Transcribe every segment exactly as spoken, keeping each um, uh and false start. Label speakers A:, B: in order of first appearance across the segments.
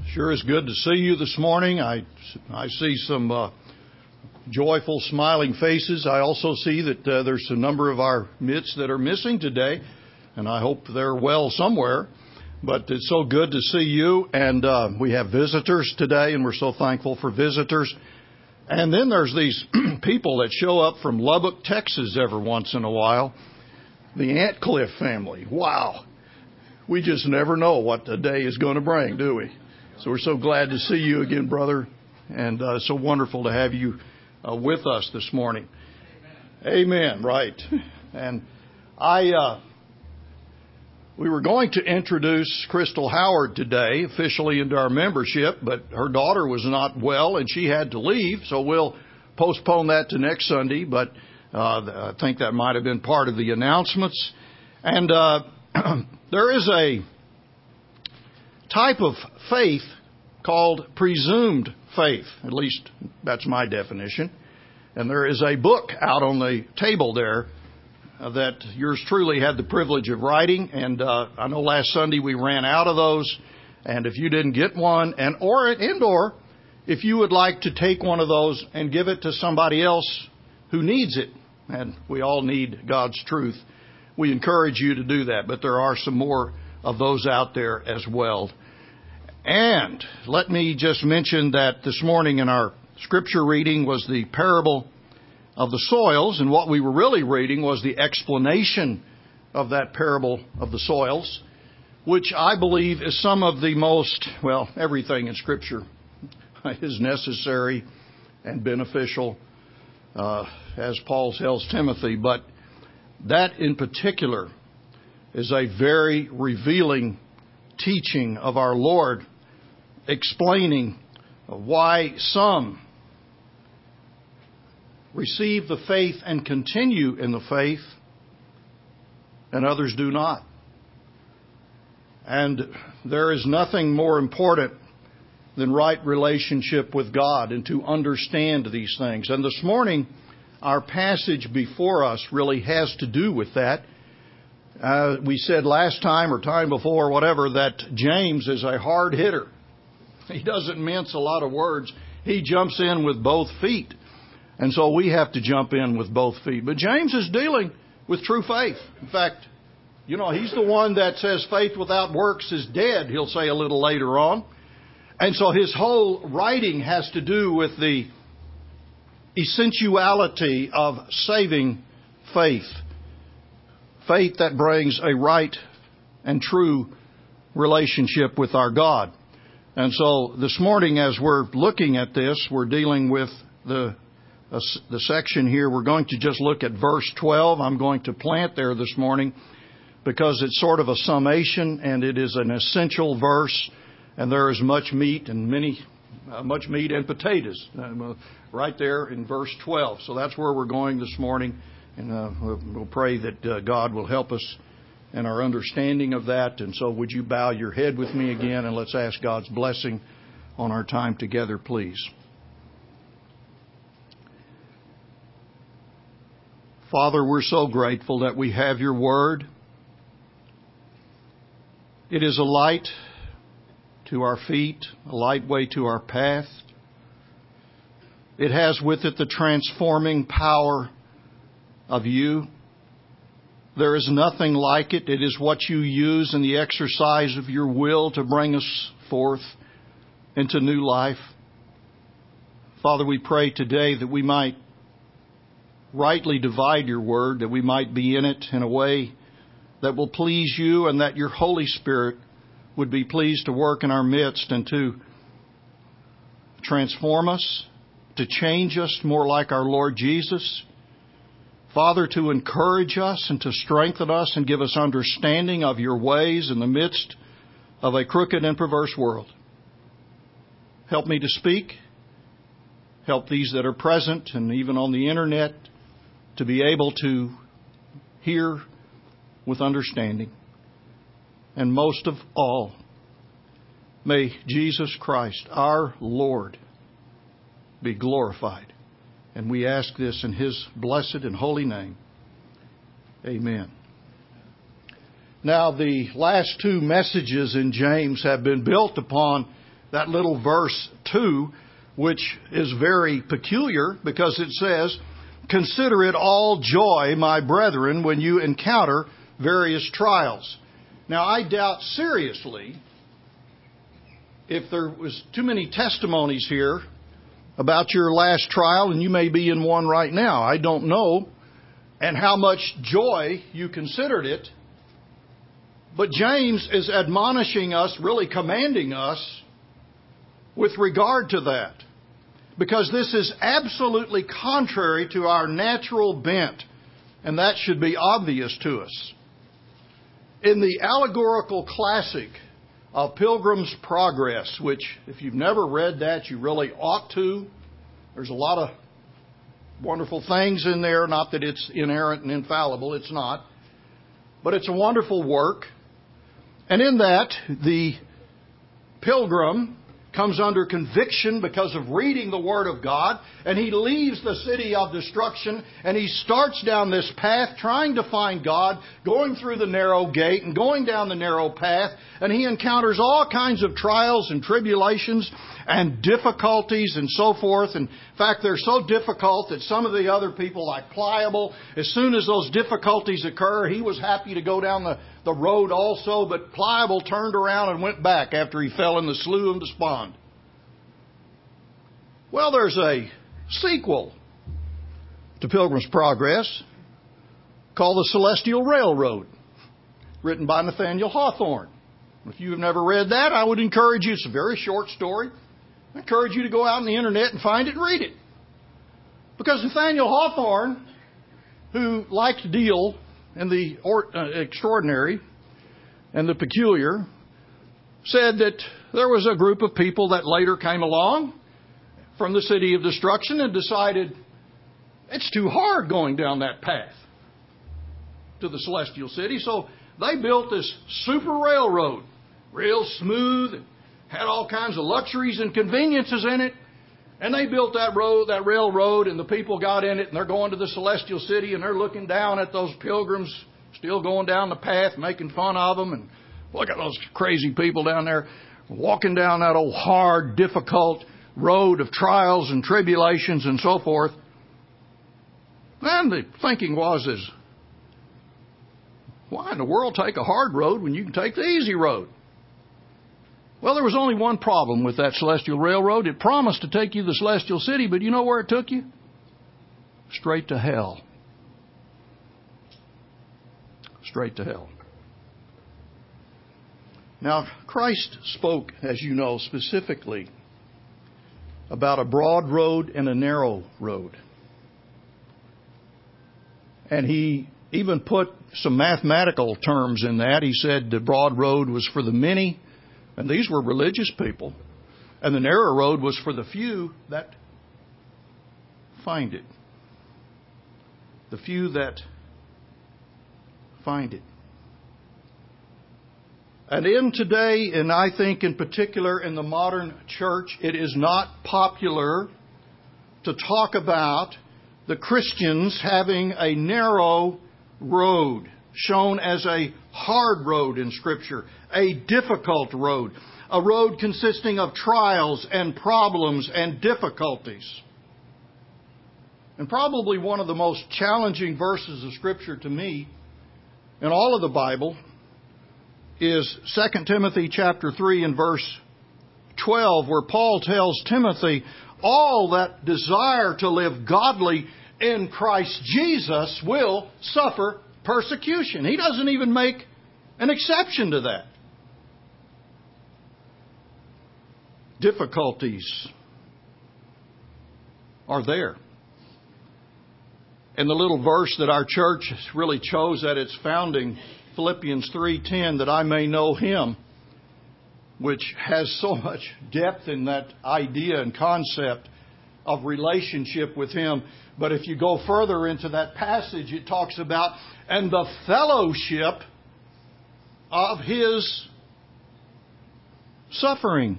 A: Sure is good to see you this morning. I, I see some uh, joyful, smiling faces. I also see that uh, there's a number of our midst that are missing today, and I hope they're well somewhere. But it's so good to see you, and uh, we have visitors today, and we're so thankful for visitors. And then there's these people that show up from Lubbock, Texas every once in a while, the Antcliffe family. Wow. We just never know what the day is going to bring, do we? So we're so glad to see you again, brother, and uh, so wonderful to have you uh, with us this morning. Amen. Amen. Right. And I, uh, we were going to introduce Crystal Howard today officially into our membership, but her daughter was not well and she had to leave, so we'll postpone that to next Sunday. But uh, I think that might have been part of the announcements. And uh, there is a type of faith called presumed faith. At least that's my definition. And there is a book out on the table there uh, that yours truly had the privilege of writing. And uh, I know last Sunday we ran out of those. And if you didn't get one, and or an indoor, if you would like to take one of those and give it to somebody else who needs it, and we all need God's truth, we encourage you to do that. But there are some more of those out there as well. And let me just mention that this morning in our scripture reading was the parable of the soils, and what we were really reading was the explanation of that parable of the soils, which I believe is some of the most, well, everything in scripture is necessary and beneficial, uh, as Paul tells Timothy, but that in particular is a very revealing teaching of our Lord, explaining why some receive the faith and continue in the faith and others do not. And there is nothing more important than right relationship with God and to understand these things. And this morning, our passage before us really has to do with that. Uh, we said last time or time before, whatever, that James is a hard hitter. He doesn't mince a lot of words. He jumps in with both feet. And so we have to jump in with both feet. But James is dealing with true faith. In fact, you know, he's the one that says faith without works is dead, he'll say a little later on. And so his whole writing has to do with the essentiality of saving faith. Faith that brings a right and true relationship with our God. And so this morning, as we're looking at this, we're dealing with the uh, the section here. We're going to just look at verse twelve. I'm going to plant there this morning because it's sort of a summation and it is an essential verse. And there is much meat and many, uh, much meat and potatoes uh, right there in verse twelve. So that's where we're going this morning. And uh, we'll, we'll pray that uh, God will help us in our understanding of that. And so would you bow your head with me again and let's ask God's blessing on our time together, please. Father, we're so grateful that we have your word. It is a light to our feet, a light way to our path. It has with it the transforming power of you. There is nothing like it. It is what you use in the exercise of your will to bring us forth into new life. Father, we pray today that we might rightly divide your word, that we might be in it in a way that will please you and that your Holy Spirit would be pleased to work in our midst and to transform us, to change us more like our Lord Jesus. Father, to encourage us and to strengthen us and give us understanding of your ways in the midst of a crooked and perverse world. Help me to speak. Help these that are present and even on the internet to be able to hear with understanding. And most of all, may Jesus Christ, our Lord, be glorified. And we ask this in His blessed and holy name. Amen. Now, the last two messages in James have been built upon that little verse two, which is very peculiar because it says, "Consider it all joy, my brethren, when you encounter various trials." Now, I doubt seriously if there was too many testimonies here about your last trial, and you may be in one right now. I don't know, and how much joy you considered it. But James is admonishing us, really commanding us with regard to that. Because this is absolutely contrary to our natural bent. And that should be obvious to us. In the allegorical classic of Pilgrim's Progress, which if you've never read that, you really ought to. There's a lot of wonderful things in there. Not that it's inerrant and infallible. It's not. But it's a wonderful work. And in that, the pilgrim comes under conviction because of reading the Word of God, and he leaves the city of destruction, and he starts down this path trying to find God, going through the narrow gate and going down the narrow path, and he encounters all kinds of trials and tribulations and difficulties and so forth. In fact, they're so difficult that some of the other people, like Pliable, as soon as those difficulties occur, he was happy to go down the, the road also, but Pliable turned around and went back after he fell in the slough of despond. Well, there's a sequel to Pilgrim's Progress called The Celestial Railroad, written by Nathaniel Hawthorne. If you have never read that, I would encourage you. It's a very short story. I encourage you to go out on the internet and find it and read it. Because Nathaniel Hawthorne, who liked to deal in the extraordinary and the peculiar, said that there was a group of people that later came along from the city of destruction and decided it's too hard going down that path to the celestial city. So they built this super railroad, real smooth, and had all kinds of luxuries and conveniences in it. And they built that road, that railroad, and the people got in it, and they're going to the celestial city, and they're looking down at those pilgrims still going down the path, making fun of them, and look at those crazy people down there walking down that old hard, difficult road of trials and tribulations and so forth. And the thinking was is, why in the world take a hard road when you can take the easy road? Well, there was only one problem with that celestial railroad. It promised to take you to the celestial city, but you know where it took you? Straight to hell. Straight to hell. Now, Christ spoke, as you know, specifically about a broad road and a narrow road. And he even put some mathematical terms in that. He said the broad road was for the many, and these were religious people, and the narrow road was for the few that find it. The few that find it. And in today, and I think in particular in the modern church, it is not popular to talk about the Christians having a narrow road, shown as a hard road in Scripture, a difficult road, a road consisting of trials and problems and difficulties. And probably one of the most challenging verses of Scripture to me in all of the Bible is Second Timothy chapter three and verse twelve, where Paul tells Timothy, all that desire to live godly in Christ Jesus will suffer persecution. He doesn't even make an exception to that. Difficulties are there. And the little verse that our church really chose at its founding, Philippians three ten, that I may know Him, which has so much depth in that idea and concept of relationship with Him. But if you go further into that passage, it talks about, and the fellowship of His suffering.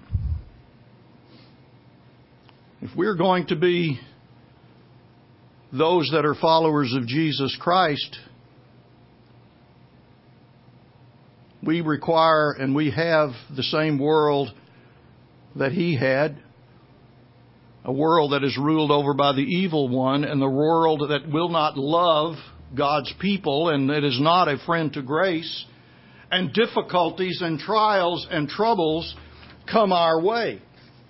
A: If we're going to be those that are followers of Jesus Christ, we require and we have the same world that He had a world that is ruled over by the evil one, and the world that will not love God's people, and that is not a friend to grace, and difficulties and trials and troubles come our way.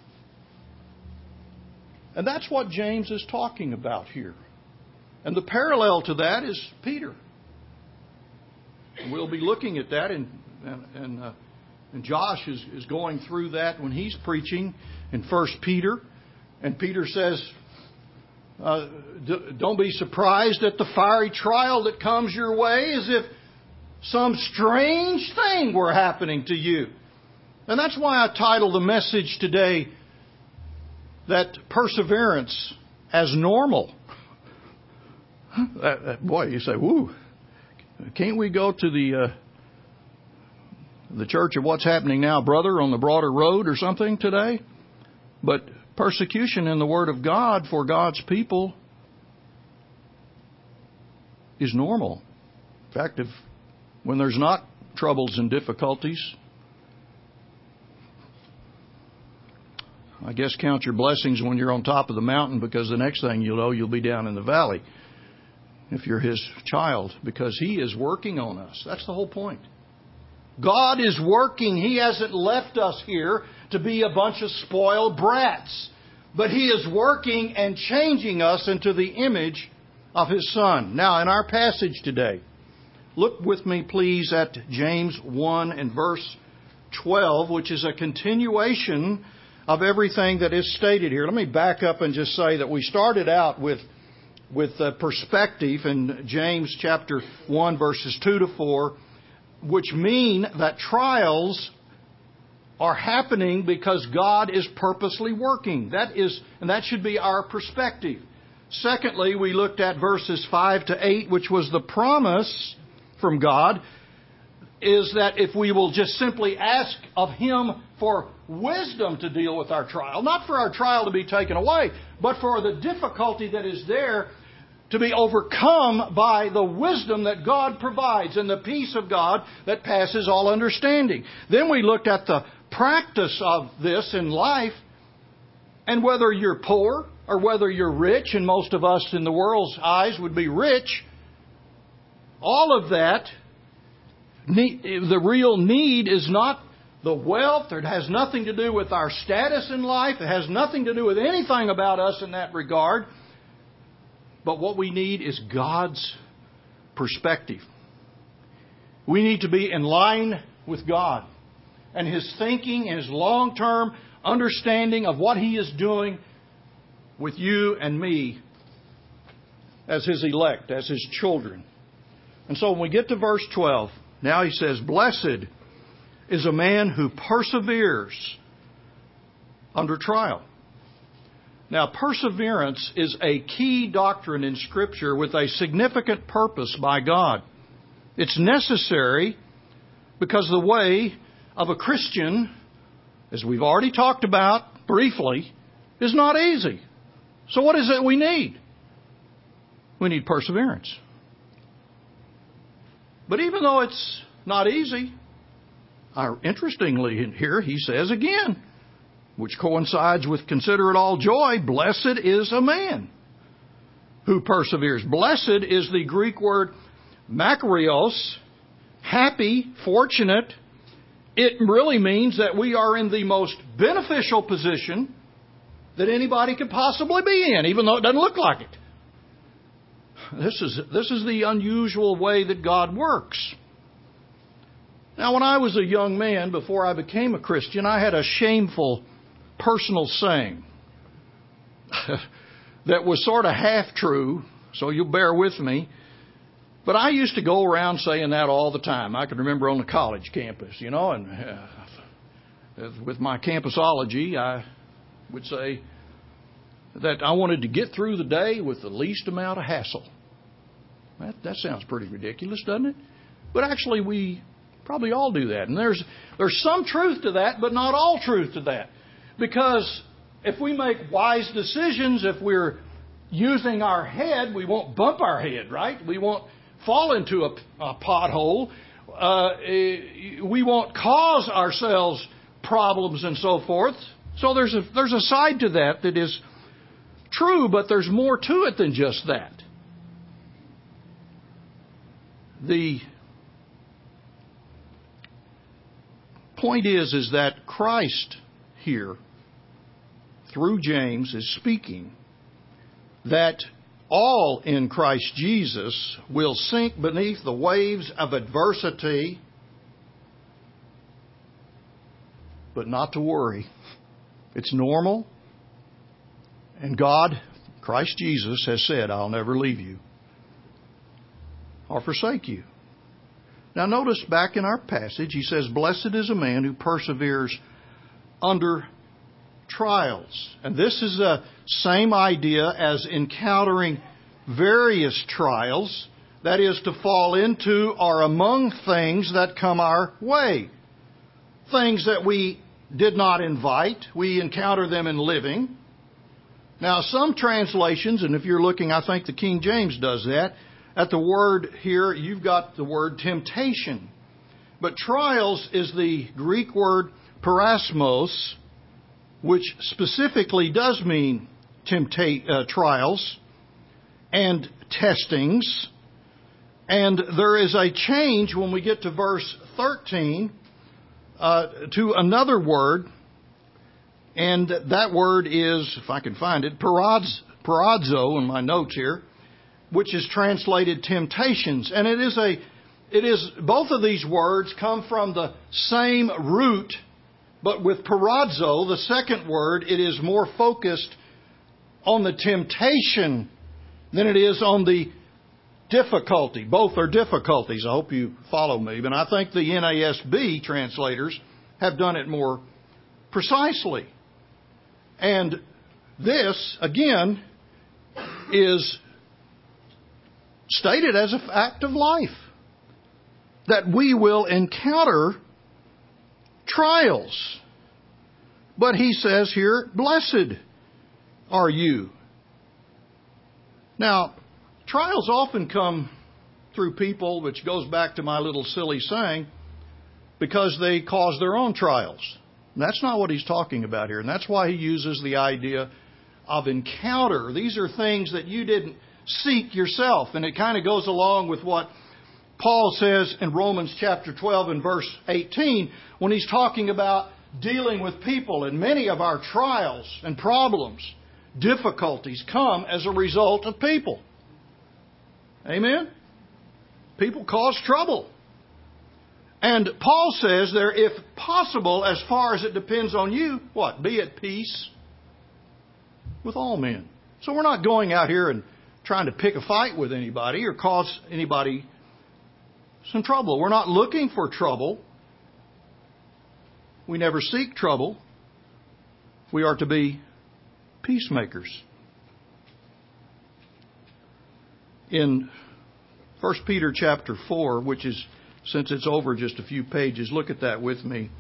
A: And that's what James is talking about here. And the parallel to that is Peter. We'll be looking at that, and, and, and, uh, and Josh is, is going through that when he's preaching in First Peter. And Peter says, uh, don't be surprised at the fiery trial that comes your way as if some strange thing were happening to you. And that's why I titled the message today, that perseverance as normal. Uh, uh, boy, you say, woo, can't we go to the uh, the church of what's happening now, brother, on the broader road or something today? But persecution in the Word of God for God's people is normal. In fact, if when there's not troubles and difficulties, I guess count your blessings when you're on top of the mountain, because the next thing you'll know, you'll be down in the valley if you're His child, because He is working on us. That's the whole point. God is working. He hasn't left us here to be a bunch of spoiled brats, but He is working and changing us into the image of His Son. Now, in our passage today, look with me, please, at James one and verse twelve, which is a continuation of everything that is stated here. Let me back up and just say that we started out with with uh, perspective in James chapter one, verses two to four, which mean that trials are happening because God is purposely working. That is, and that should be our perspective. Secondly, we looked at verses five to eight, which was the promise from God, is that if we will just simply ask of Him for wisdom to deal with our trial, not for our trial to be taken away, but for the difficulty that is there to be overcome by the wisdom that God provides and the peace of God that passes all understanding. Then we looked at the practice of this in life, and whether you're poor or whether you're rich, and most of us in the world's eyes would be rich, all of that, the real need is not the wealth, or it has nothing to do with our status in life. It has nothing to do with anything about us in that regard. But what we need is God's perspective. We need to be in line with God and His thinking and His long-term understanding of what He is doing with you and me as His elect, as His children. And so when we get to verse twelve, now he says, "Blessed is a man who perseveres under trial." Now, perseverance is a key doctrine in Scripture with a significant purpose by God. It's necessary because the way of a Christian, as we've already talked about briefly, is not easy. So what is it we need? We need perseverance. But even though it's not easy, our, interestingly here he says again, which coincides with "consider it all joy," blessed is a man who perseveres. Blessed is the Greek word makarios, happy, fortunate. It really means that we are in the most beneficial position that anybody could possibly be in, even though it doesn't look like it. This is, this is the unusual way that God works. Now, when I was a young man, before I became a Christian, I had a shameful personal saying that was sort of half true, so you'll bear with me. But I used to go around saying that all the time. I can remember on the college campus, you know, and uh, with my campusology, I would say that I wanted to get through the day with the least amount of hassle. That, that sounds pretty ridiculous, doesn't it? But actually, we probably all do that. And there's there's some truth to that, but not all truth to that. Because if we make wise decisions, if we're using our head, we won't bump our head, right? We won't fall into a, a pothole. Uh, we won't cause ourselves problems and so forth. So there's a, there's a side to that that is true, but there's more to it than just that. The point is, is that Christ here, through James, is speaking that all in Christ Jesus will sink beneath the waves of adversity, but not to worry. It's normal. And God, Christ Jesus, has said, I'll never leave you or forsake you. Now notice back in our passage, he says, blessed is a man who perseveres under trials. And this is the same idea as encountering various trials, that is, to fall into or among things that come our way. Things that we did not invite, we encounter them in living. Now, some translations, and if you're looking, I think the King James does that, at the word here, you've got the word temptation. But trials is the Greek word parasmos, which specifically does mean tempta- uh, trials and testings. And there is a change when we get to verse thirteen uh, to another word. And that word is, if I can find it, paradzo in my notes here, which is translated temptations. And it is a, it is, both of these words come from the same root, but with paradzo, the second word, it is more focused on the temptation than it is on the difficulty. Both are difficulties. I hope you follow me. But I think the N A S B translators have done it more precisely. And this, again, is stated as a fact of life. That we will encounter trials. But he says here, blessed are you. Now, trials often come through people, which goes back to my little silly saying, because they cause their own trials. And that's not what he's talking about here. And that's why he uses the idea of encounter. These are things that you didn't seek yourself. And it kind of goes along with what Paul says in Romans chapter twelve and verse eighteen, when he's talking about dealing with people. And many of our trials and problems, difficulties, come as a result of people. Amen? People cause trouble. And Paul says there, if possible, as far as it depends on you, what? Be at peace with all men. So we're not going out here and trying to pick a fight with anybody or cause anybody some trouble. We're not looking for trouble. We never seek trouble. We are to be peacemakers. In First Peter chapter four, which is, since it's over just a few pages, look at that with me.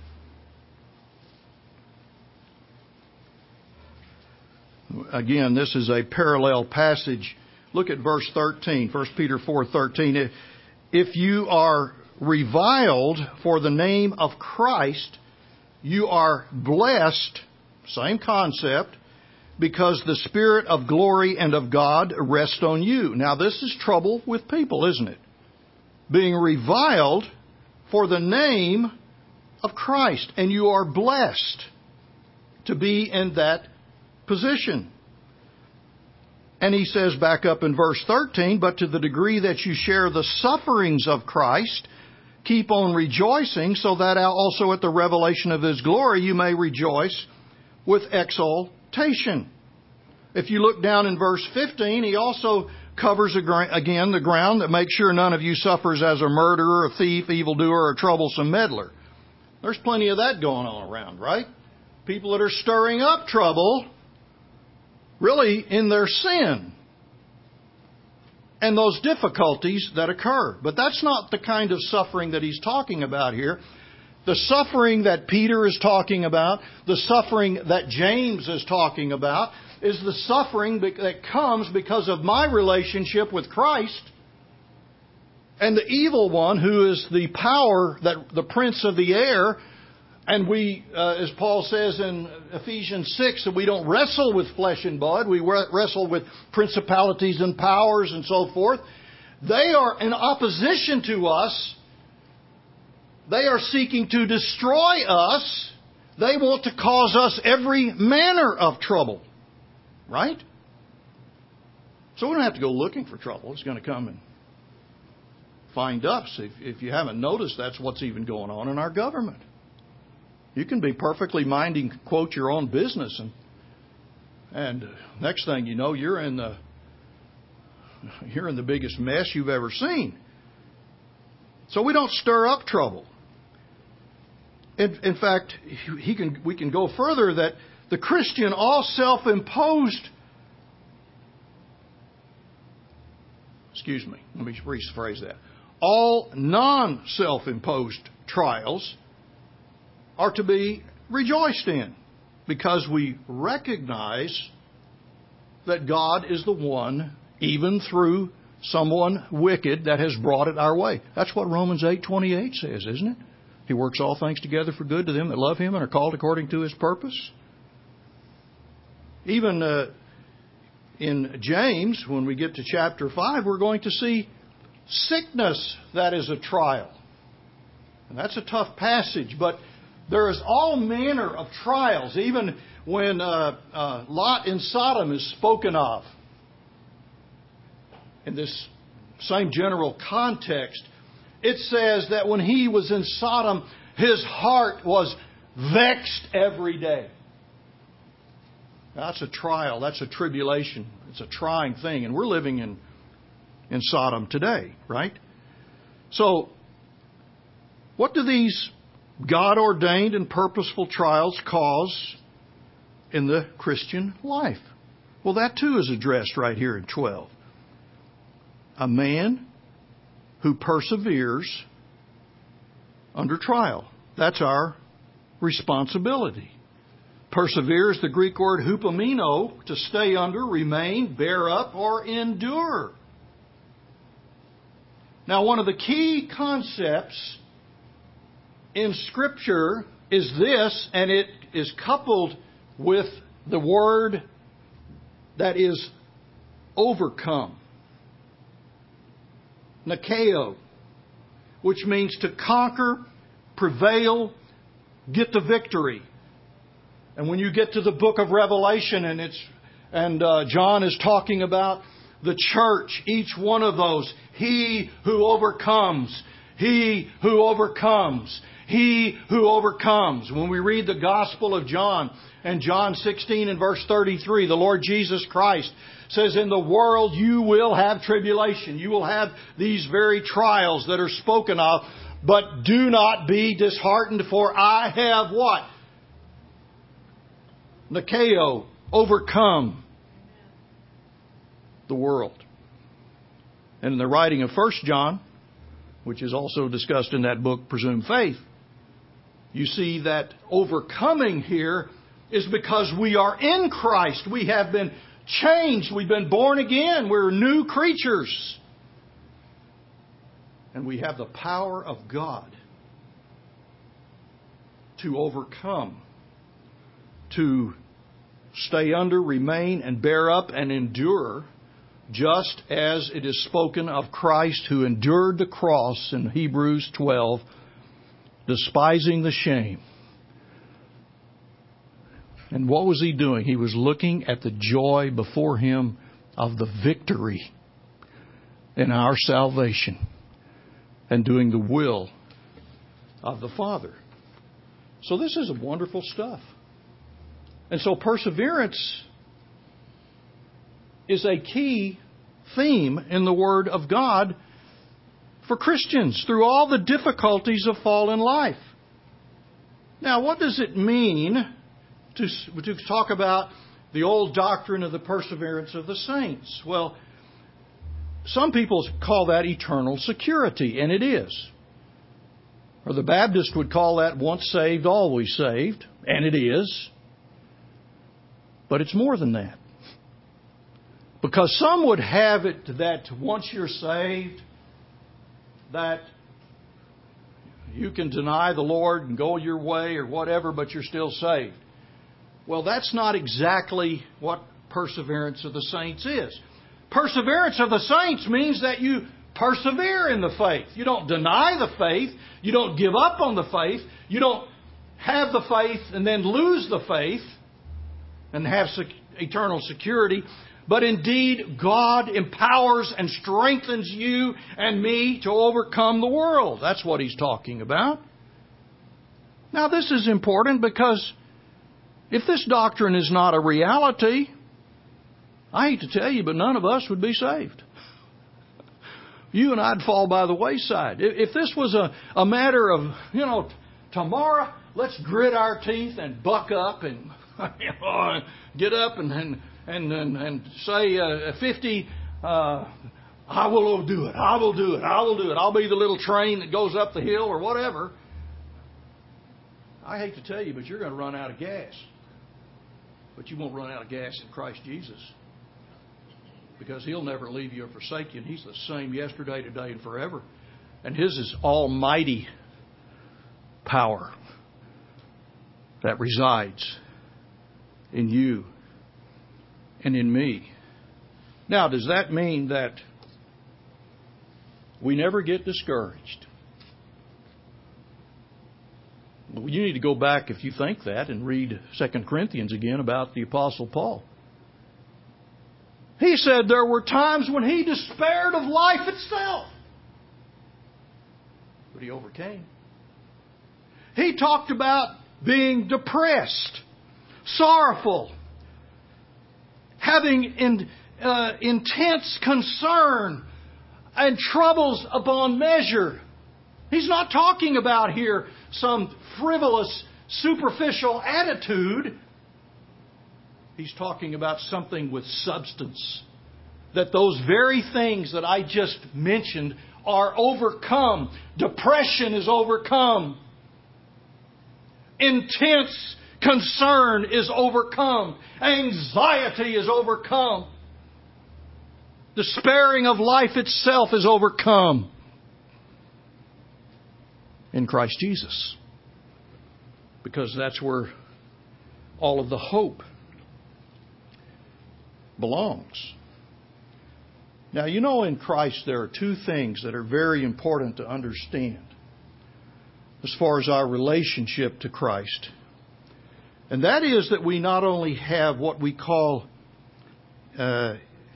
A: Again, this is a parallel passage. Look at verse thirteen, First Peter four thirteen. If you are reviled for the name of Christ, you are blessed, same concept, because the Spirit of glory and of God rests on you. Now, this is trouble with people, isn't it? Being reviled for the name of Christ. And you are blessed to be in that position. And he says back up in verse thirteen, but to the degree that you share the sufferings of Christ, keep on rejoicing, so that also at the revelation of His glory you may rejoice with exultation. If you look down in verse fifteen, he also covers again the ground that makes sure none of you suffers as a murderer, a thief, evildoer, or a troublesome meddler. There's plenty of that going on around, right? People that are stirring up trouble, really in their sin and those difficulties that occur. But that's not the kind of suffering that he's talking about here. The suffering that Peter is talking about, the suffering that James is talking about, is the suffering that comes because of my relationship with Christ and the evil one, who is the power, that the prince of the air, And we, uh, as Paul says in Ephesians six, that we don't wrestle with flesh and blood. We wrestle with principalities and powers and so forth. They are in opposition to us. They are seeking to destroy us. They want to cause us every manner of trouble. Right? So we don't have to go looking for trouble. It's going to come and find us. If, if you haven't noticed, that's what's even going on in our government. You can be perfectly minding, quote, your own business, and and next thing you know, you're in the you're in the biggest mess you've ever seen. So we don't stir up trouble. In, in fact, he can we can go further that the Christian, all self-imposed. Excuse me, let me rephrase that. All non-self-imposed trials are to be rejoiced in, because we recognize that God is the one, even through someone wicked, that has brought it our way. That's what Romans eight twenty-eight says, isn't it? He works all things together for good to them that love Him and are called according to His purpose. Even uh, in James, when we get to chapter five, we're going to see sickness that is a trial. And that's a tough passage, but there is all manner of trials, even when uh, uh, Lot in Sodom is spoken of. In this same general context, it says that when he was in Sodom, his heart was vexed every day. That's a trial. That's a tribulation. It's a trying thing. And we're living in, in Sodom today, right? So, what do these God-ordained and purposeful trials cause in the Christian life? Well, that too is addressed right here in twelve. A man who perseveres under trial. That's our responsibility. Persevere is the Greek word hupomeno, to stay under, remain, bear up, or endure. Now, one of the key concepts in Scripture is this, and it is coupled with the word that is overcome. Nikeo, which means to conquer, prevail, get the victory. And when you get to the book of Revelation, and it's and uh, John is talking about the church, each one of those, he who overcomes, he who overcomes, he who overcomes. When we read the Gospel of John, and John sixteen and verse thirty-three, the Lord Jesus Christ says, in the world you will have tribulation. You will have these very trials that are spoken of. But do not be disheartened, for I have what? Nikeo, overcome the world. And in the writing of First John, which is also discussed in that book, Presumed Faith, you see that overcoming here is because we are in Christ. We have been changed. We've been born again. We're new creatures. And we have the power of God to overcome, to stay under, remain, and bear up and endure, just as it is spoken of Christ who endured the cross in Hebrews twelve, despising the shame. And what was He doing? He was looking at the joy before Him of the victory in our salvation and doing the will of the Father. So this is wonderful stuff. And so perseverance is a key theme in the Word of God for Christians through all the difficulties of fallen life. Now, what does it mean to, to talk about the old doctrine of the perseverance of the saints? Well, some people call that eternal security, and it is. Or the Baptist would call that once saved, always saved, and it is. But it's more than that. Because some would have it that once you're saved, that you can deny the Lord and go your way or whatever, but you're still saved. Well, that's not exactly what perseverance of the saints is. Perseverance of the saints means that you persevere in the faith. You don't deny the faith. You don't give up on the faith. You don't have the faith and then lose the faith and have sec- eternal security. But indeed, God empowers and strengthens you and me to overcome the world. That's what He's talking about. Now, this is important because if this doctrine is not a reality, I hate to tell you, but none of us would be saved. You and I'd fall by the wayside. If this was a, a matter of, you know, tomorrow, let's grit our teeth and buck up and you know, get up and and and, and, and say uh, fifty, uh, I will do it, I will do it, I will do it. I'll be the little train that goes up the hill or whatever. I hate to tell you, but you're going to run out of gas. But you won't run out of gas in Christ Jesus. Because He'll never leave you or forsake you. And He's the same yesterday, today, and forever. And His is almighty power that resides in you and in me. Now, does that mean that we never get discouraged? Well, you need to go back, if you think that, and read Second Corinthians again about the Apostle Paul. He said there were times when he despaired of life itself. But he overcame. He talked about being depressed, sorrowful, having in, uh, intense concern and troubles upon measure. He's not talking about here some frivolous, superficial attitude. He's talking about something with substance. That those very things that I just mentioned are overcome. Depression is overcome. Intense concern is overcome. Anxiety is overcome. Despairing of life itself is overcome in Christ Jesus. Because that's where all of the hope belongs. Now, you know, in Christ there are two things that are very important to understand as far as our relationship to Christ. And that is that we not only have what we call uh,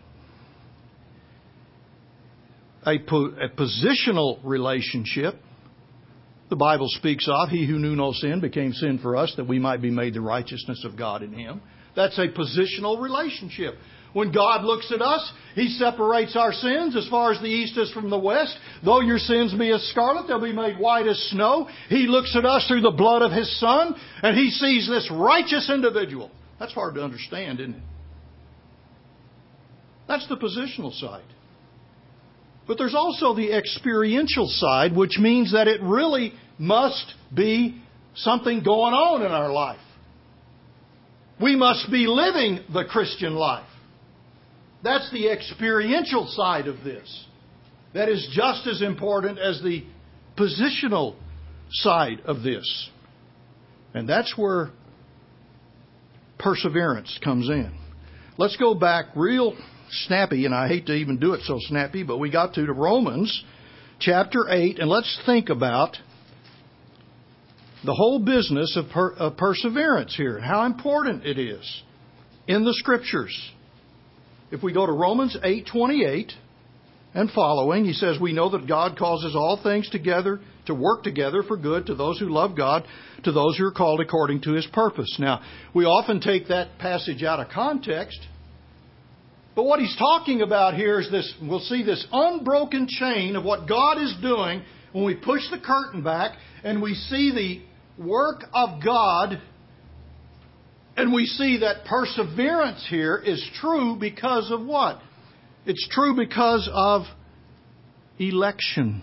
A: a, po- a positional relationship. The Bible speaks of, He who knew no sin became sin for us that we might be made the righteousness of God in Him. That's a positional relationship. When God looks at us, He separates our sins as far as the east is from the west. Though your sins be as scarlet, they'll be made white as snow. He looks at us through the blood of His Son, and He sees this righteous individual. That's hard to understand, isn't it? That's the positional side. But there's also the experiential side, which means that it really must be something going on in our life. We must be living the Christian life. That's the experiential side of this. That is just as important as the positional side of this. And that's where perseverance comes in. Let's go back real snappy, and I hate to even do it so snappy, but we got to, to Romans chapter eight, and let's think about the whole business of, per, of perseverance here, and how important it is in the Scriptures. If we go to Romans eight twenty-eight and following, he says, we know that God causes all things together to work together for good to those who love God, to those who are called according to His purpose. Now, we often take that passage out of context. But what he's talking about here is this, we'll see this unbroken chain of what God is doing when we push the curtain back and we see the work of God, and we see that perseverance here is true because of what? It's true because of election.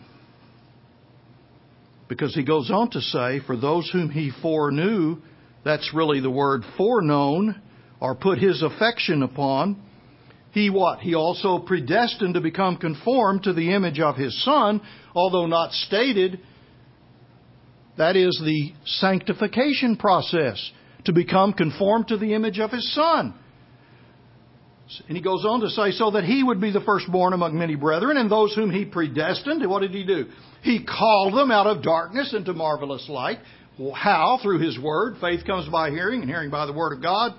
A: Because he goes on to say, for those whom He foreknew, that's really the word foreknown, or put His affection upon, He what? He also predestined to become conformed to the image of His Son, although not stated That is the sanctification process, to become conformed to the image of His Son. And He goes on to say, so that He would be the firstborn among many brethren, and those whom He predestined, what did He do? He called them out of darkness into marvelous light. Well, how? Through His Word. Faith comes by hearing, and hearing by the Word of God.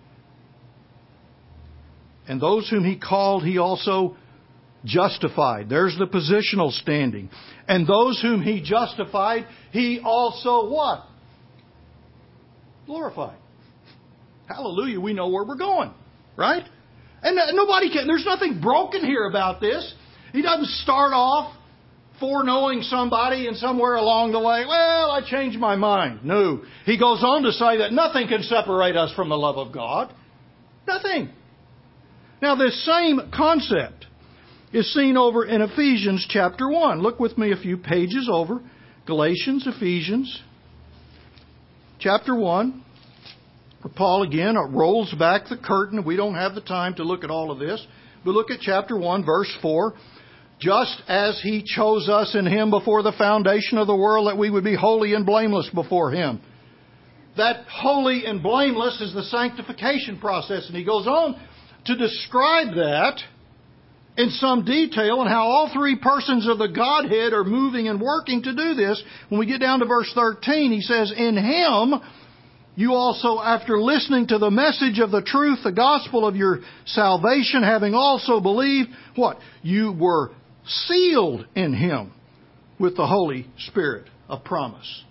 A: And those whom He called, He also justified. There's the positional standing. And those whom He justified, He also what? Glorified. Hallelujah. We know where we're going. Right? And nobody can, there's nothing broken here about this. He doesn't start off foreknowing somebody and somewhere along the way, well, I changed my mind. No. He goes on to say that nothing can separate us from the love of God. Nothing. Now, this same concept is seen over in Ephesians chapter one. Look with me a few pages over. Galatians, Ephesians, chapter one. Paul again rolls back the curtain. We don't have the time to look at all of this. But look at chapter one, verse four. Just as He chose us in Him before the foundation of the world, that we would be holy and blameless before Him. That holy and blameless is the sanctification process. And he goes on to describe that in some detail and how all three persons of the Godhead are moving and working to do this. When we get down to verse thirteen, he says, in Him you also, after listening to the message of the truth, the gospel of your salvation, having also believed, what? You were sealed in Him with the Holy Spirit of promise.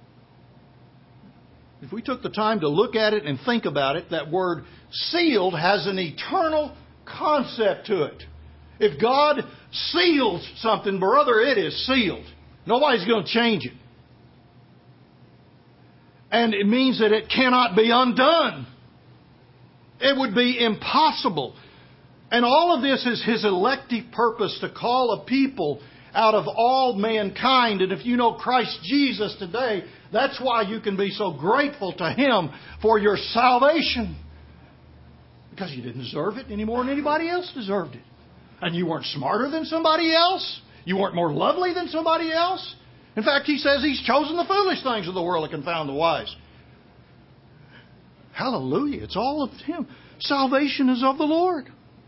A: If we took the time to look at it and think about it, that word sealed has an eternal concept to it. If God seals something, brother, it is sealed. Nobody's going to change it. And it means that it cannot be undone. It would be impossible. And all of this is His elective purpose, to call a people out of all mankind. And if you know Christ Jesus today, that's why you can be so grateful to Him for your salvation. Because you didn't deserve it any more than anybody else deserved it. And you weren't smarter than somebody else. You weren't more lovely than somebody else. In fact, He says He's chosen the foolish things of the world to confound the wise. Hallelujah. It's all of Him. Salvation is of the Lord.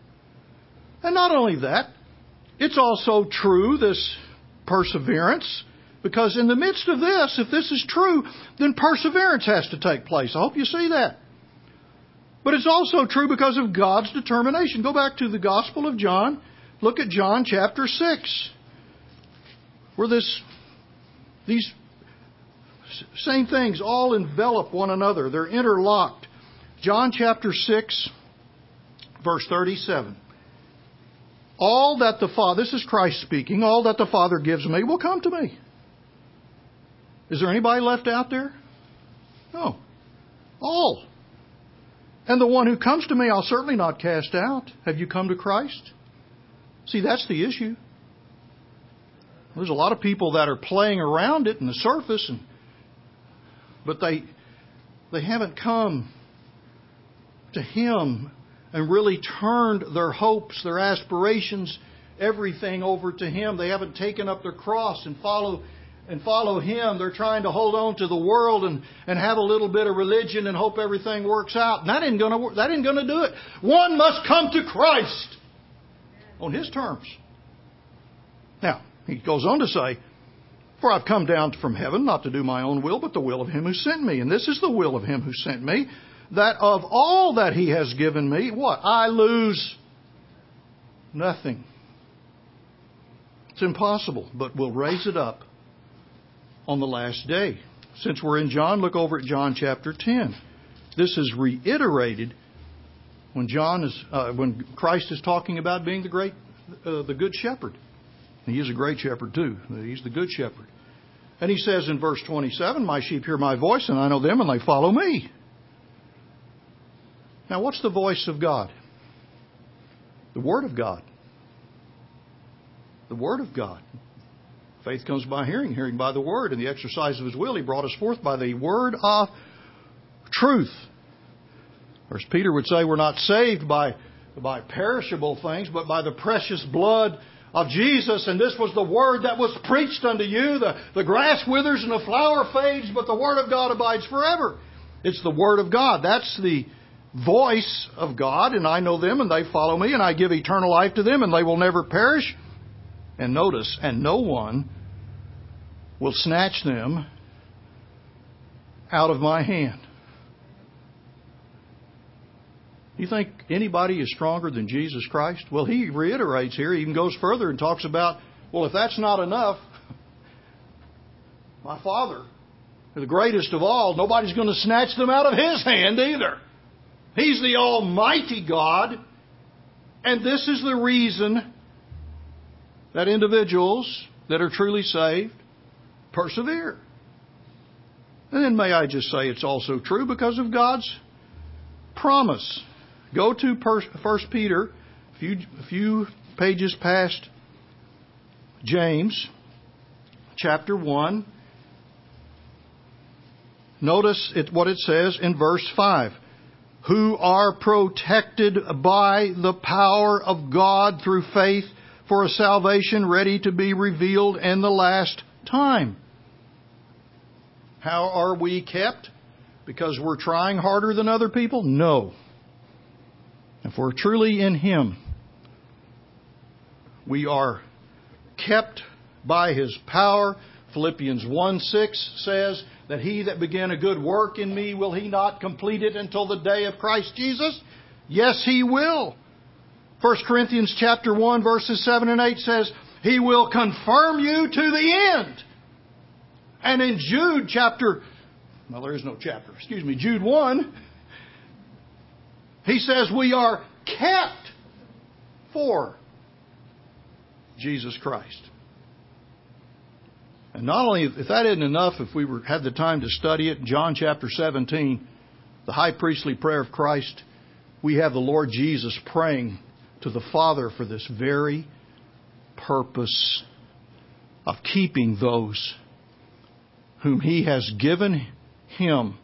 A: And not only that, it's also true, this perseverance, because in the midst of this, if this is true, then perseverance has to take place. I hope you see that. But it's also true because of God's determination. Go back to the Gospel of John. Look at John chapter six, where this, these same things all envelop one another. They're interlocked. John chapter six, verse thirty-seven. All that the Father, this is Christ speaking, all that the Father gives me will come to me. Is there anybody left out there? No. All. And the one who comes to me, I'll certainly not cast out. Have you come to Christ? See, that's the issue. There's a lot of people that are playing around it in the surface, and, but they they haven't come to Him and really turned their hopes, their aspirations, everything over to Him. They haven't taken up their cross and follow and follow Him. They're trying to hold on to the world and, and have a little bit of religion and hope everything works out. And that ain't gonna work. That ain't gonna do it. One must come to Christ on His terms. Now, he goes on to say, for I've come down from heaven not to do my own will, but the will of Him who sent me. And this is the will of Him who sent me, that of all that He has given me, what? I lose nothing. It's impossible, but we'll raise it up on the last day. Since we're in John, look over at John chapter ten. This is reiterated when John is, uh, when Christ is talking about being the great, uh, the good shepherd. He is a great shepherd too. He's the good shepherd. And He says in verse twenty-seven, my sheep hear my voice, and I know them, and they follow me. Now, what's the voice of God? The Word of God. The Word of God. Faith comes by hearing, hearing by the Word. And the exercise of His will, He brought us forth by the Word of truth. Or as Peter would say, we're not saved by, by perishable things, but by the precious blood of Jesus, and this was the Word that was preached unto you. The, the grass withers and the flower fades, but the Word of God abides forever. It's the Word of God. That's the voice of God, and I know them, and they follow me, and I give eternal life to them, and they will never perish. And notice, and no one will snatch them out of my hand. You think anybody is stronger than Jesus Christ? Well, he reiterates here, he even goes further and talks about, well, if that's not enough, my Father, the greatest of all, nobody's going to snatch them out of His hand either. He's the Almighty God. And this is the reason that individuals that are truly saved persevere. And then may I just say it's also true because of God's promise. Go to First Peter, a few, a few pages past James, chapter one. Notice it, what it says in verse five. Who are protected by the power of God through faith for a salvation ready to be revealed in the last time. How are we kept? Because we're trying harder than other people? No. If we're truly in Him, we are kept by His power. Philippians one six says that He that began a good work in me, will He not complete it until the day of Christ Jesus? Yes, He will. First Corinthians chapter one verses seven and eight says, He will confirm you to the end. And in Jude chapter, well, there is no chapter, excuse me, Jude one, he says we are kept for Jesus Christ. And not only, if that isn't enough, if we were, had the time to study it, John chapter seventeen, the high priestly prayer of Christ, we have the Lord Jesus praying to the Father for this very purpose of keeping those whom He has given Him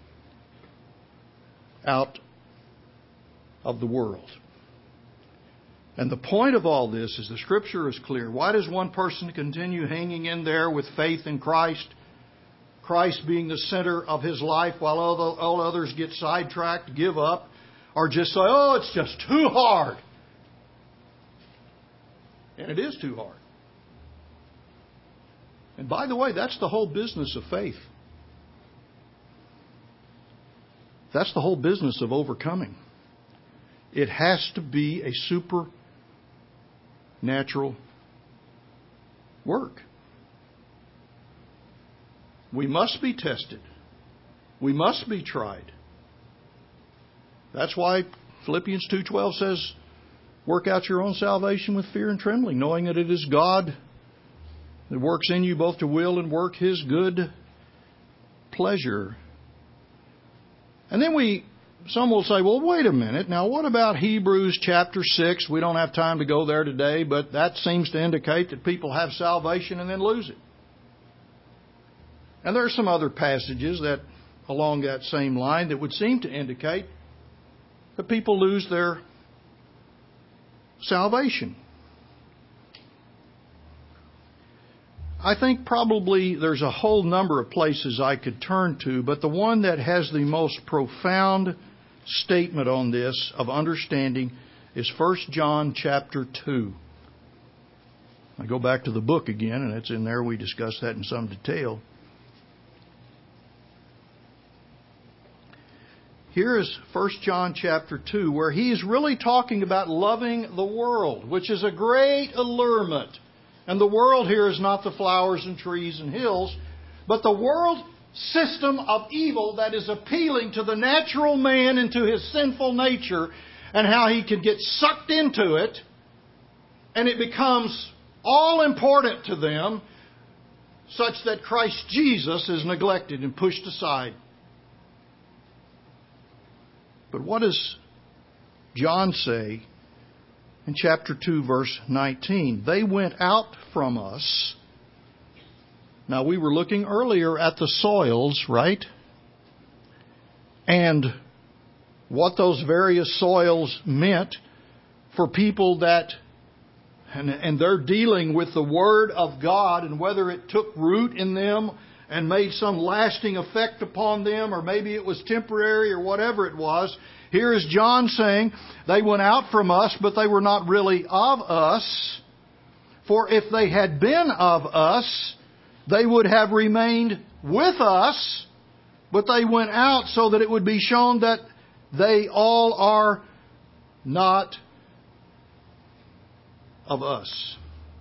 A: out of the world. And the point of all this is the Scripture is clear. Why does one person continue hanging in there with faith in Christ, Christ being the center of his life, while all, all others get sidetracked, give up, or just say, oh, it's just too hard? And it is too hard. And by the way, that's the whole business of faith. That's the whole business of overcoming. It has to be a supernatural work. We must be tested. We must be tried. That's why Philippians two twelve says, work out your own salvation with fear and trembling, knowing that it is God that works in you both to will and work His good pleasure. And then we, some will say, well, wait a minute. Now, what about Hebrews chapter six? We don't have time to go there today, but that seems to indicate that people have salvation and then lose it. And there are some other passages that, along that same line, that would seem to indicate that people lose their salvation. I think probably there's a whole number of places I could turn to, but the one that has the most profound statement on this of understanding is First John chapter two. I go back to the book again, and it's in there. We discussed that in some detail. Here is First John chapter two, where he is really talking about loving the world, which is a great allurement. And the world here is not the flowers and trees and hills, but the world system of evil that is appealing to the natural man and to his sinful nature, and how he can get sucked into it, and it becomes all important to them, such that Christ Jesus is neglected and pushed aside. But what does John say in chapter two, verse nineteen? They went out from us. Now, we were looking earlier at the soils, right? And what those various soils meant for people that And, and they're dealing with the Word of God and whether it took root in them and made some lasting effect upon them, or maybe it was temporary or whatever it was. Here is John saying, they went out from us, but they were not really of us. For if they had been of us, they would have remained with us, but they went out so that it would be shown that they all are not of us.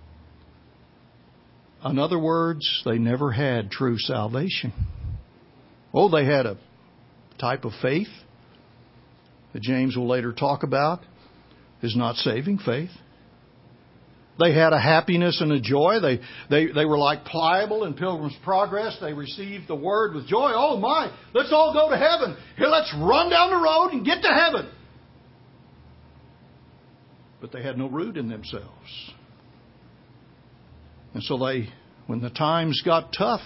A: In other words, they never had true salvation. Oh, they had a type of faith that James will later talk about is not saving faith. They had a happiness and a joy. They, they, they were like Pliable in Pilgrim's Progress. They received the Word with joy. Oh my, let's all go to heaven. Here, let's run down the road and get to heaven. But they had no root in themselves. And so they, when the times got tough,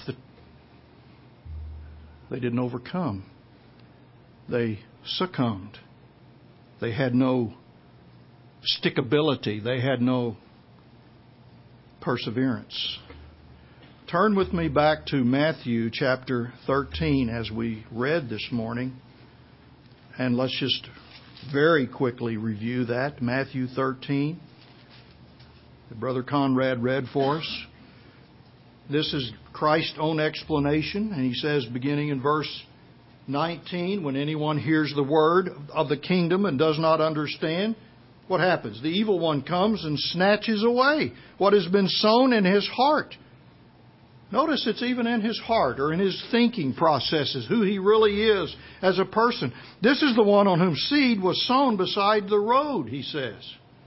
A: they didn't overcome. They succumbed. They had no stickability. They had no perseverance. Turn with me back to Matthew chapter thirteen as we read this morning. And let's just very quickly review that. Matthew thirteen. that Brother Conrad read for us. This is Christ's own explanation. And he says, beginning in verse nineteen, when anyone hears the word of the kingdom and does not understand, what happens? The evil one comes and snatches away what has been sown in his heart. Notice it's even in his heart or in his thinking processes, who he really is as a person. This is the one on whom seed was sown beside the road, he says.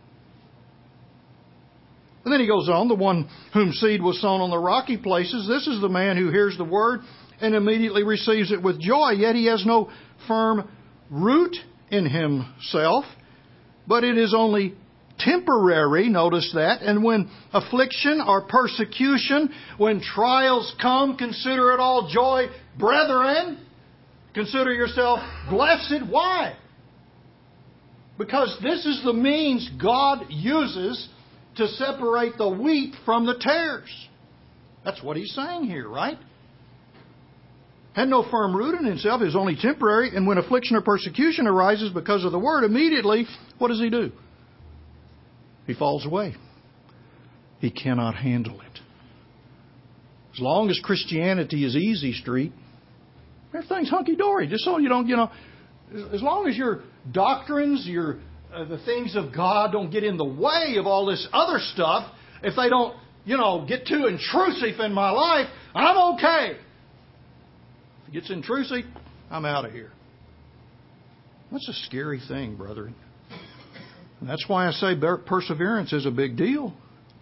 A: And then he goes on, the one whom seed was sown on the rocky places, this is the man who hears the word and immediately receives it with joy, yet he has no firm root in himself, but it is only temporary, notice that. And when affliction or persecution, when trials come, consider it all joy, brethren. Consider yourself blessed. Why? Because this is the means God uses to separate the wheat from the tares. That's what he's saying here, right? Had no firm root in himself, is only temporary, and when affliction or persecution arises because of the word, immediately, what does he do? He falls away. He cannot handle it. As long as Christianity is easy street, everything's hunky-dory. Just so you don't, you know, as long as your doctrines, your uh, the things of God don't get in the way of all this other stuff, if they don't, you know, get too intrusive in my life, I'm okay. If it gets intrusive, I'm out of here. That's a scary thing, brethren. And that's why I say perseverance is a big deal.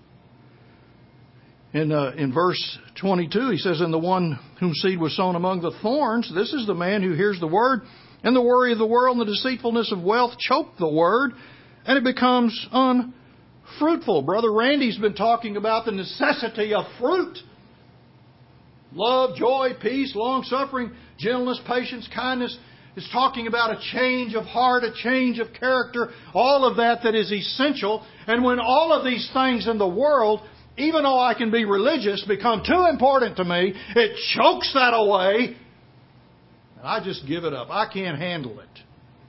A: In uh, in verse twenty-two, he says, "And the one whom seed was sown among the thorns, this is the man who hears the word, and the worry of the world and the deceitfulness of wealth choke the word, and it becomes unfruitful." Brother Randy's been talking about the necessity of fruit. Love, joy, peace, long-suffering, gentleness, patience, kindness. Is talking about a change of heart, a change of character, all of that that is essential. And when all of these things in the world, even though I can be religious, become too important to me, it chokes that away. And I just give it up. I can't handle it.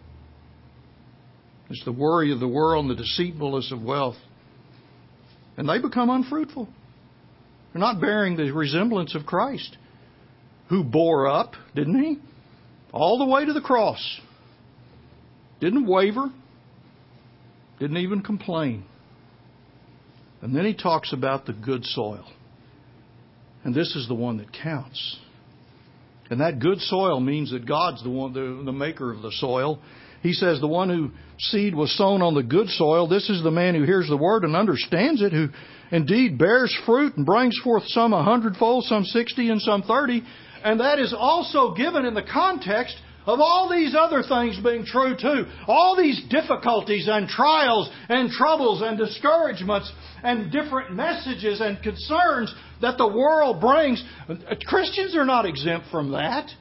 A: It's the worry of the world and the deceitfulness of wealth. And they become unfruitful. They're not bearing the resemblance of Christ, who bore up, didn't he? All the way to the cross. Didn't waver. Didn't even complain. And then he talks about the good soil. And this is the one that counts. And that good soil means that God's the one, the, the maker of the soil. He says the one who seed was sown on the good soil, this is the man who hears the word and understands it, who indeed bears fruit and brings forth some a hundredfold, some sixty, and some thirty. And that is also given in the context of all these other things being true too. All these difficulties and trials and troubles and discouragements and different messages and concerns that the world brings. Christians are not exempt from that.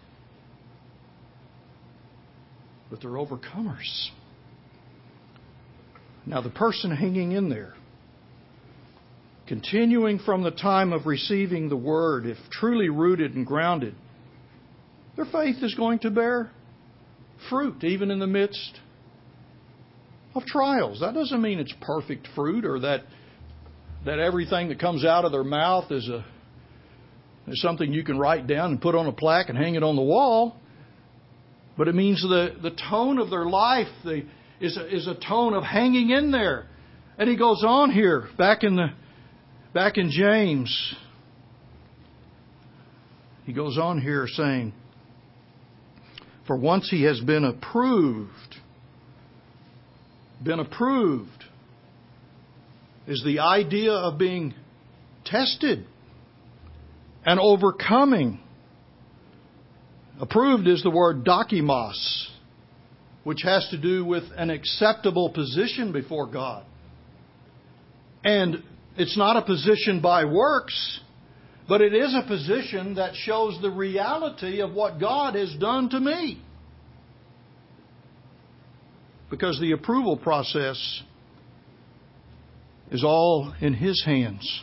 A: But they're overcomers. Now the person hanging in there, continuing from the time of receiving the Word, if truly rooted and grounded, their faith is going to bear fruit, even in the midst of trials. That doesn't mean it's perfect fruit, or that that everything that comes out of their mouth is a is something you can write down and put on a plaque and hang it on the wall. But it means the, the tone of their life the, is, a, is a tone of hanging in there. And he goes on here, back in the back in James. He goes on here saying, for once he has been approved, been approved is the idea of being tested and overcoming. Approved is the word dokimos, which has to do with an acceptable position before God. And it's not a position by works, but it is a position that shows the reality of what God has done to me. Because the approval process is all in His hands.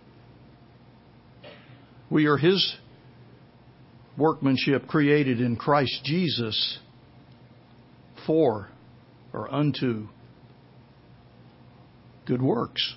A: We are His workmanship created in Christ Jesus for or unto good works.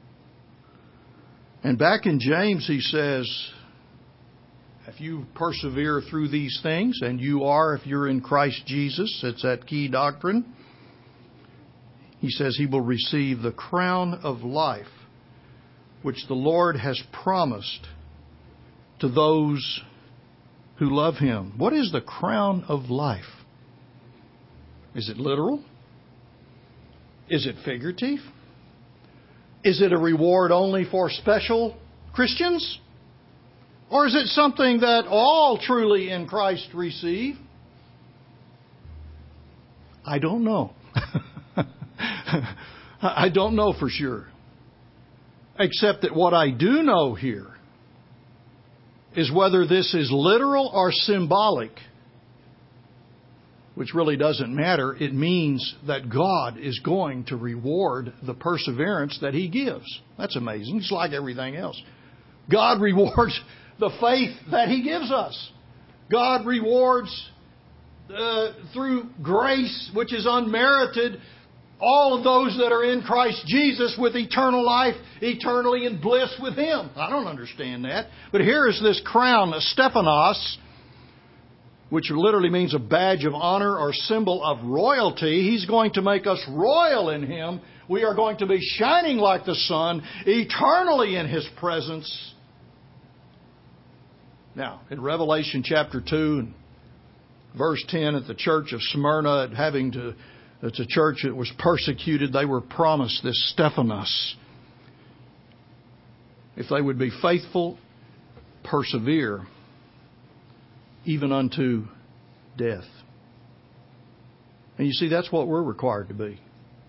A: And back in James he says, if you persevere through these things, and you are if you're in Christ Jesus, it's that key doctrine. He says he will receive the crown of life, which the Lord has promised to those who love Him. What is the crown of life? Is it literal? Is it figurative? Is it a reward only for special Christians? Or is it something that all truly in Christ receive? I don't know. I don't know for sure. Except that what I do know here is whether this is literal or symbolic, which really doesn't matter. It means that God is going to reward the perseverance that He gives. That's amazing. It's like everything else. God rewards the faith that He gives us. God rewards uh, through grace, which is unmerited, all of those that are in Christ Jesus with eternal life, eternally in bliss with Him. I don't understand that. But here is this crown, a Stephanos, which literally means a badge of honor or symbol of royalty. He's going to make us royal in Him. We are going to be shining like the sun, eternally in His presence. Now, in Revelation chapter two, and verse ten, at the church of Smyrna, having to It's a church that was persecuted. They were promised this Stephanos. If they would be faithful, persevere, even unto death. And you see, that's what we're required to be.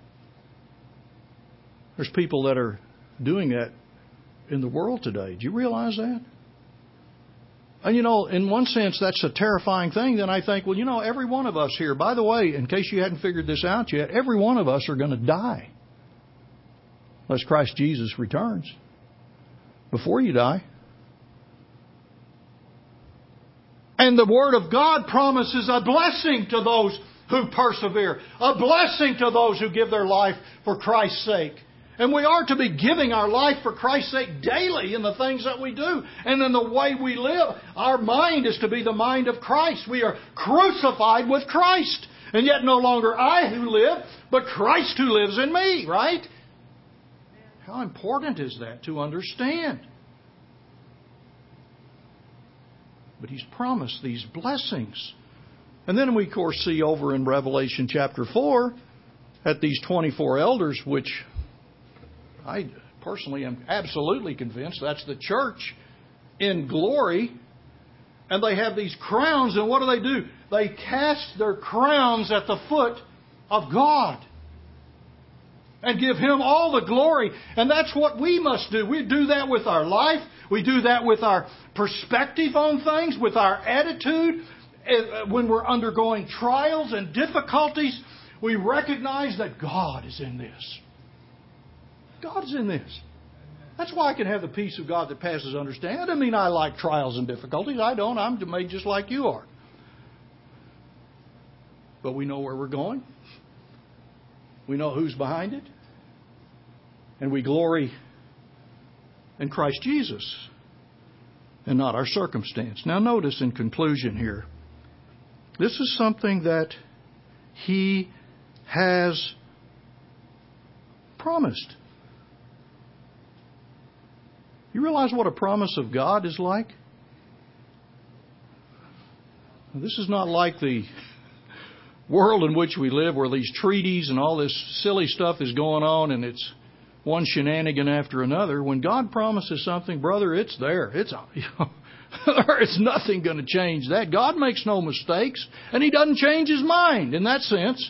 A: There's people that are doing that in the world today. Do you realize that? And you know, in one sense, that's a terrifying thing. Then I think, well, you know, every one of us here, by the way, in case you hadn't figured this out yet, every one of us are going to die. Unless Christ Jesus returns. Before you die. And the Word of God promises a blessing to those who persevere. A blessing to those who give their life for Christ's sake. And we are to be giving our life for Christ's sake daily in the things that we do and in the way we live. Our mind is to be the mind of Christ. We are crucified with Christ. And yet no longer I who live, but Christ who lives in me, right? How important is that to understand? But He's promised these blessings. And then we, of course, see over in Revelation chapter four at these twenty-four elders, which I personally am absolutely convinced that's the church in glory. And they have these crowns, and what do they do? They cast their crowns at the foot of God and give Him all the glory. And that's what we must do. We do that with our life. We do that with our perspective on things, with our attitude. When we're undergoing trials and difficulties, we recognize that God is in this. God is in this. That's why I can have the peace of God that passes understanding. That doesn't mean I like trials and difficulties. I don't. I'm made just like you are. But we know where we're going. We know who's behind it. And we glory in Christ Jesus and not our circumstance. Now notice in conclusion here, this is something that He has promised. You realize what a promise of God is like? This is not like the world in which we live where these treaties and all this silly stuff is going on and it's one shenanigan after another. When God promises something, brother, it's there. It's, you know, there's nothing going to change that. God makes no mistakes, and He doesn't change His mind in that sense.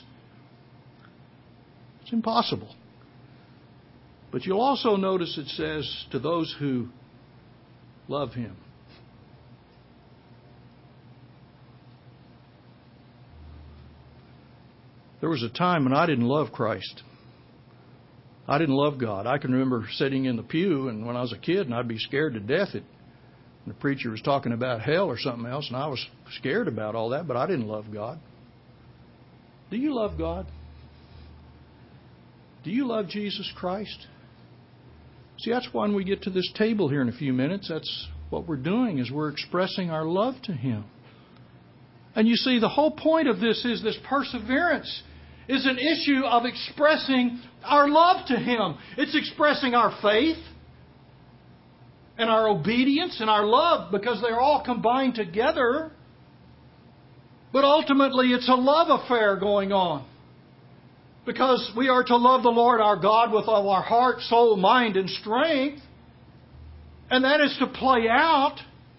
A: It's impossible. But you'll also notice it says, to those who love Him. There was a time when I didn't love Christ. I didn't love God. I can remember sitting in the pew, and when I was a kid, and I'd be scared to death. It, the preacher was talking about hell or something else, and I was scared about all that, but I didn't love God. Do you love God? Do you love Jesus Christ? See, that's why when we get to this table here in a few minutes, that's what we're doing, is we're expressing our love to Him. And you see, the whole point of this is this perseverance is an issue of expressing our love to Him. It's expressing our faith and our obedience and our love, because they're all combined together. But ultimately, it's a love affair going on. Because we are to love the Lord our God with all our heart, soul, mind, and strength. And that is to play out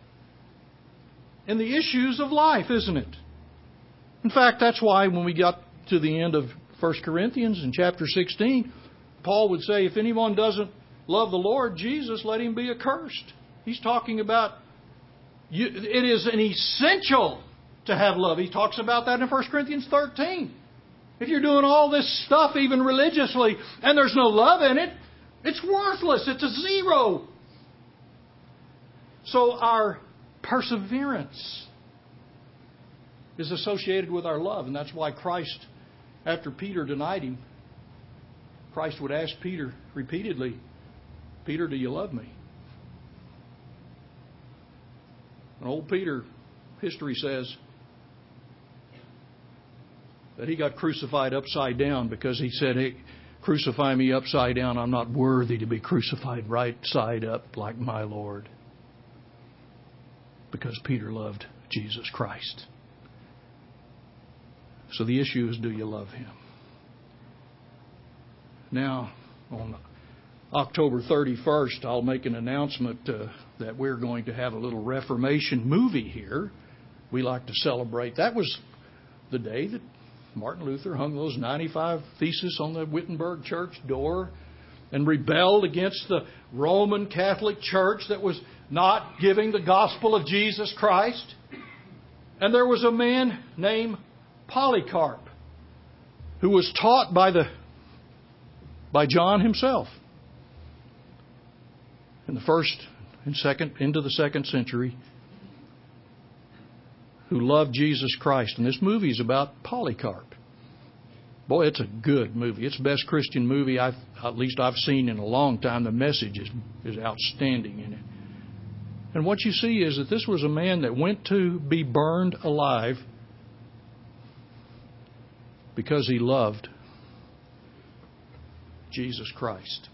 A: in the issues of life, isn't it? In fact, that's why when we got to the end of First Corinthians in chapter sixteen, Paul would say, if anyone doesn't love the Lord Jesus, let him be accursed. He's talking about you, it is an essential to have love. He talks about that in First Corinthians thirteen. If you're doing all this stuff, even religiously, and there's no love in it, it's worthless. It's a zero. So our perseverance is associated with our love. And that's why Christ, after Peter denied Him, Christ would ask Peter repeatedly, Peter, do you love me? And old Peter, history says, that he got crucified upside down because he said, hey, crucify me upside down. I'm not worthy to be crucified right side up like my Lord. Because Peter loved Jesus Christ. So the issue is, do you love Him? Now, on October thirty-first, I'll make an announcement uh, that we're going to have a little Reformation movie here. We like to celebrate. That was the day that Martin Luther hung those ninety-five theses on the Wittenberg church door and rebelled against the Roman Catholic Church that was not giving the gospel of Jesus Christ. And there was a man named Polycarp who was taught by the by John himself in the first and second into the second century, who loved Jesus Christ. And this movie is about Polycarp. Boy, it's a good movie. It's the best Christian movie I've, at least I've seen in a long time. The message is, is outstanding in it. And what you see is that this was a man that went to be burned alive because he loved Jesus Christ.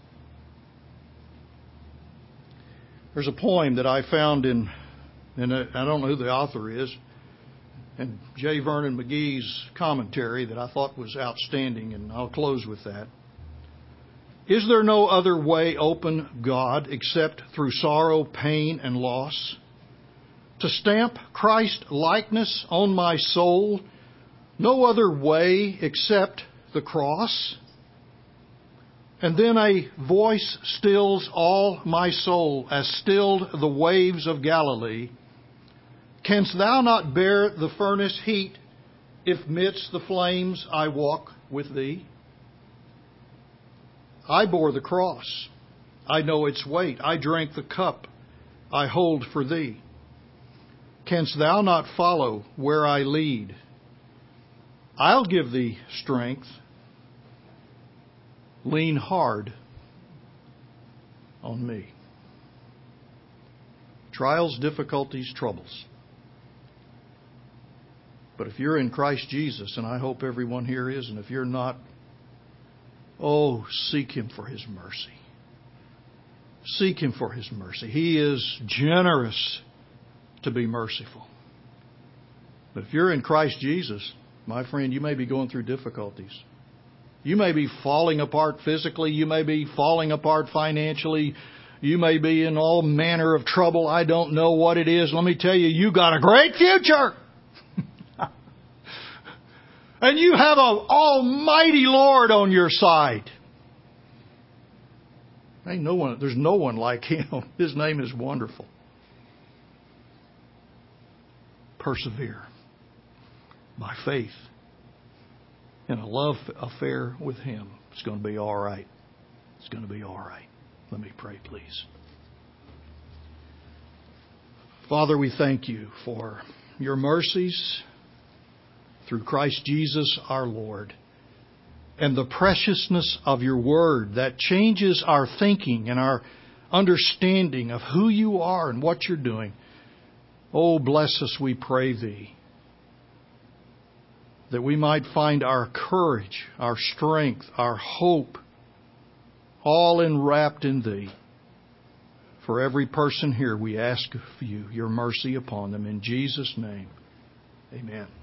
A: There's a poem that I found in, and I don't know who the author is, and J. Vernon McGee's commentary that I thought was outstanding, and I'll close with that. Is there no other way open, God, except through sorrow, pain, and loss? To stamp Christ likeness on my soul, no other way except the cross? And then a voice stills all my soul, as stilled the waves of Galilee. Canst thou not bear the furnace heat, if midst the flames I walk with thee? I bore the cross, I know its weight. I drank the cup I hold for thee. Canst thou not follow where I lead? I'll give thee strength. Lean hard on me. Trials, difficulties, troubles. But if you're in Christ Jesus, and I hope everyone here is, and if you're not, oh, seek Him for His mercy. Seek Him for His mercy. He is generous to be merciful. But if you're in Christ Jesus, my friend, you may be going through difficulties. You may be falling apart physically. You may be falling apart financially. You may be in all manner of trouble. I don't know what it is. Let me tell you, you got a great future. And you have an almighty Lord on your side. Ain't no one, there's no one like Him. His name is wonderful. Persevere by faith in a love affair with Him. It's going to be all right. It's going to be all right. Let me pray, please. Father, we thank You for Your mercies through Christ Jesus our Lord, and the preciousness of Your Word that changes our thinking and our understanding of who You are and what You're doing. Oh, bless us, we pray Thee, that we might find our courage, our strength, our hope, all enwrapped in Thee. For every person here, we ask of You, Your mercy upon them. In Jesus' name, amen.